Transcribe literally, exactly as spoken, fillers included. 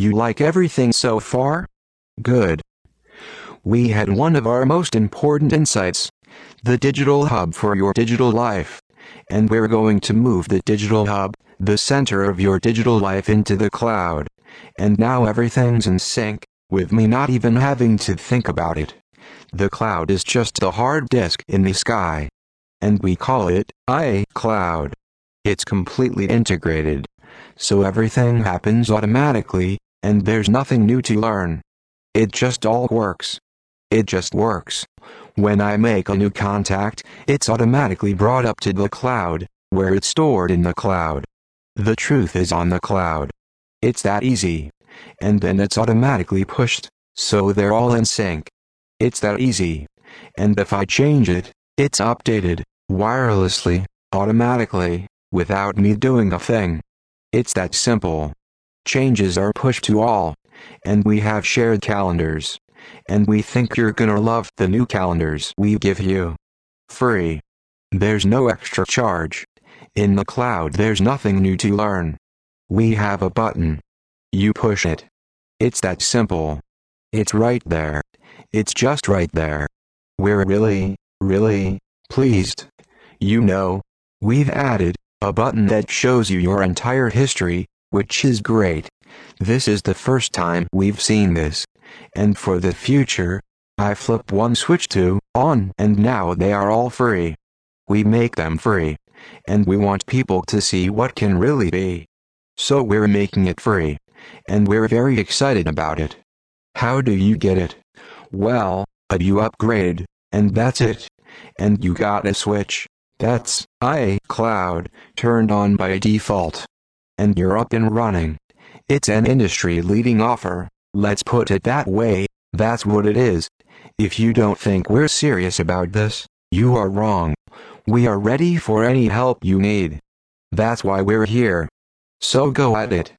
You like everything so far? Good. We had one of our most important insights. The digital hub for your digital life. And we're going to move the digital hub, the center of your digital life, into the cloud. And now everything's in sync, with me not even having to think about it. The cloud is just a hard disk in the sky. And we call it iCloud. It's completely integrated. So everything happens automatically, and there's nothing new to learn. It just all works. It just works. When I make a new contact, it's automatically brought up to the cloud, where it's stored in the cloud. The truth is on the cloud. It's that easy. And then it's automatically pushed, so they're all in sync. It's that easy. And if I change it, it's updated, wirelessly, automatically, without me doing a thing. It's that simple. Changes are pushed to all. And we have shared calendars. And we think you're gonna love the new calendars we give you. Free. There's no extra charge. In the cloud there's nothing new to learn. We have a button. You push it. It's that simple. It's right there. It's just right there. We're really, really pleased. You know, we've added a button that shows you your entire history, which is great. This is the first time we've seen this. And for the future, I flip one switch to on, and now they are all free. We make them free. And we want people to see what can really be. So we're making it free. And we're very excited about it. How do you get it? Well, uh, you upgrade, and that's it. And you got a switch. That's iCloud, turned on by default. And you're up and running. It's an industry-leading offer. Let's put it that way, that's what it is. If you don't think we're serious about this, you are wrong. We are ready for any help you need. That's why we're here. So go at it.